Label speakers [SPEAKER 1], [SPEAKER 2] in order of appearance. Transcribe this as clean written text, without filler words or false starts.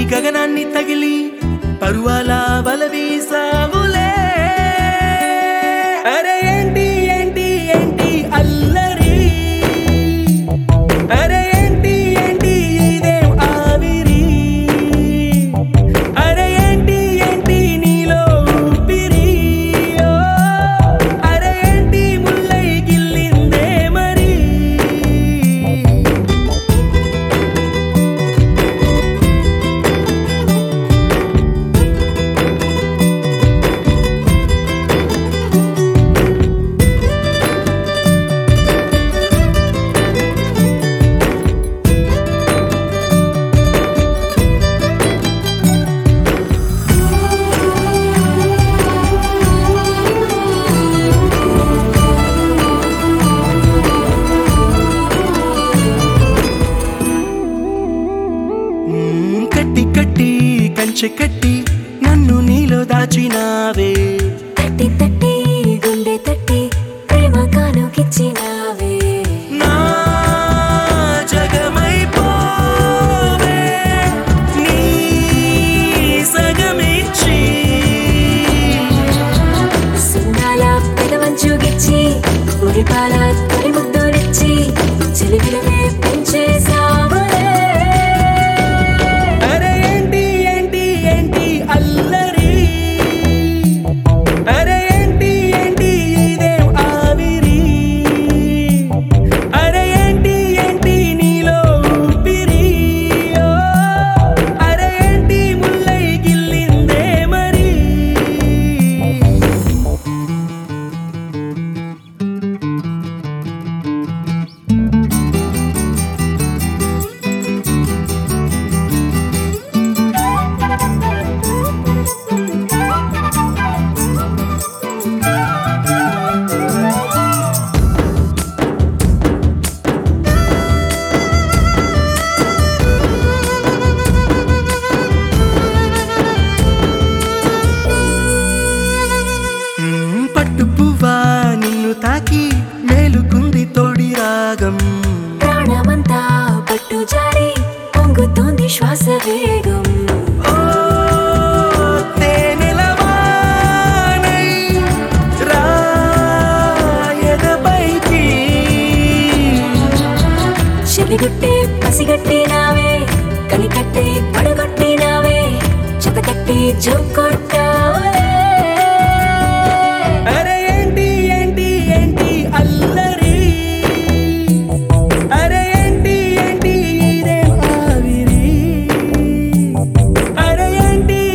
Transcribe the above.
[SPEAKER 1] గగనాన్ని తగిలి పరువాల బలవీసావులే. అరే ఏంటి ఏంటి ఏంటి అల్లరి, అరే ఏంటి ఏంటి ఇదేం ఆవిరి, అరే ఏంటి ఏంటి నీలో ఊపిరి, ఓ అరే ఏంటి ముల్లై గిల్లిందే మరి. కట్టి కట్టి కంచె కట్టి నన్ను నీలో దాచినావే,
[SPEAKER 2] తట్టి తట్టి గుండె తట్టి ప్రేమ కానుకిచ్చినావే.
[SPEAKER 1] నా జగమైపోవే నీ సగమిచ్చి.
[SPEAKER 2] సున్నాల పెదవంచుగిచ్చి ఉరిపాల తొలి ముద్దులిచ్చి చిలిపిలనే పెంచేసావులే.
[SPEAKER 1] అరే ఏంటి ఏంటి ఏంటి అల్లరి, అరే ఏంటి ఏంటి ఇదేం ఆవిరి, అరే ఏంటి ఏంటి నీలో ఊపిరి, ఓ అరే ఏంటి ముల్లై గిల్లిందే మరి. పట్టు పువ్వా నిన్ను తాకి మేలుకుంది తోడి రాగం,
[SPEAKER 2] ప్రాణమంతా పట్టు జారి పొంగుతోంది శ్వాస వేగం.
[SPEAKER 1] ఓ తేనెలవానై రా ఎదపైకి.
[SPEAKER 2] చెలిగుట్టే పసిగట్టినావే, కనికట్టే పడగొట్టినావే, చెతకట్టి జోకొట్టావే.
[SPEAKER 1] అరే ఏంటి ఏంటి ఏంటి అల్లరి, అరే ఏంటి ఏంటి ఇదేం ఆవిరి, అరే ఏంటి